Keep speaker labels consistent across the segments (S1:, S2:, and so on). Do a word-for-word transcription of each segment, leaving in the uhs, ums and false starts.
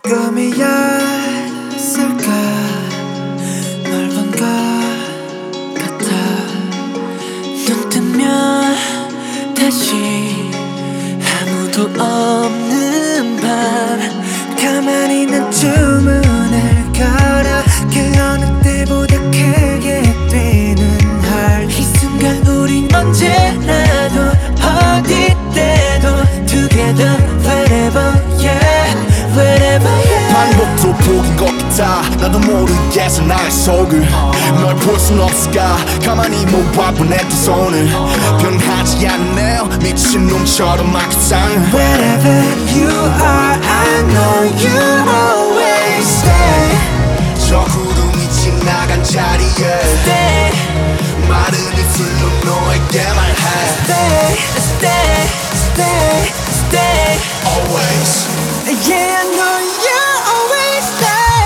S1: 꿈이었을까 널 본 것 같아. 눈 뜨면 다시 아무도 없는 밤 가만히 난 주문을 걸어 그 어느 때보다 크게 뛰는 heart. 이 순간 우린 언제라도 어디 때도 together wherever yeah wherever yeah.
S2: 반복도 복인 것 같아. 나도 모르겠어 나의 속을. 널 볼 순 없을까 가만히 모아본 내 두 손을. 변하지 않는 내 미친 놈처럼 막 이상해.
S1: Wherever you are I know you'll always stay.
S2: 저 구름이 지나간 자리에
S1: Stay
S2: 마른 입술로 너에게 말해.
S1: Stay Stay Stay Stay
S2: Always.
S1: Yeah I know you'll always stay.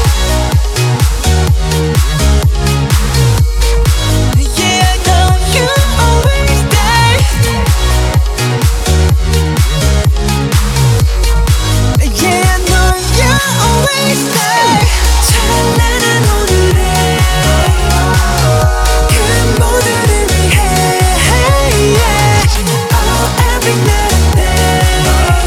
S1: Yeah I know you'll always stay. Yeah I know you'll always stay. 찬란한 오늘에 그 모두를 위해 yeah. Oh every night and day.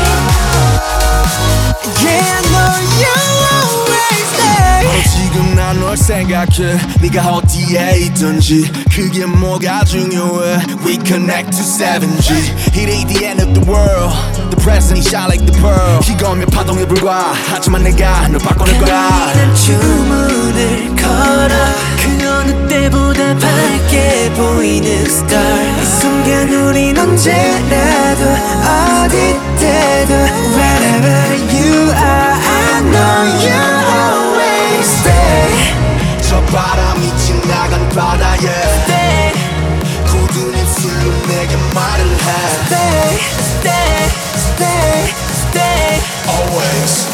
S1: Yeah I know you'll always stay.
S2: 바로 지금 난 널 생각해. 네가 어디에 있든지 그게 뭐가 중요해. We connect to seven G. It ain't the end of the world. The present is shine like the pearl. 이거면 파동에 불과 하지만 내가 널 바꿔낼 거야.
S1: 난 주문을 걸어 그 어느 때보다 밝게 보이는 star. 이 순간 우린 언제라도 어디 때도 wherever you are I know you'll always stay.
S2: 저 바람이 지나간 바다에
S1: Stay
S2: 굳은 입술로 내게 말을 해.
S1: Stay Stay Stay Stay
S2: Always.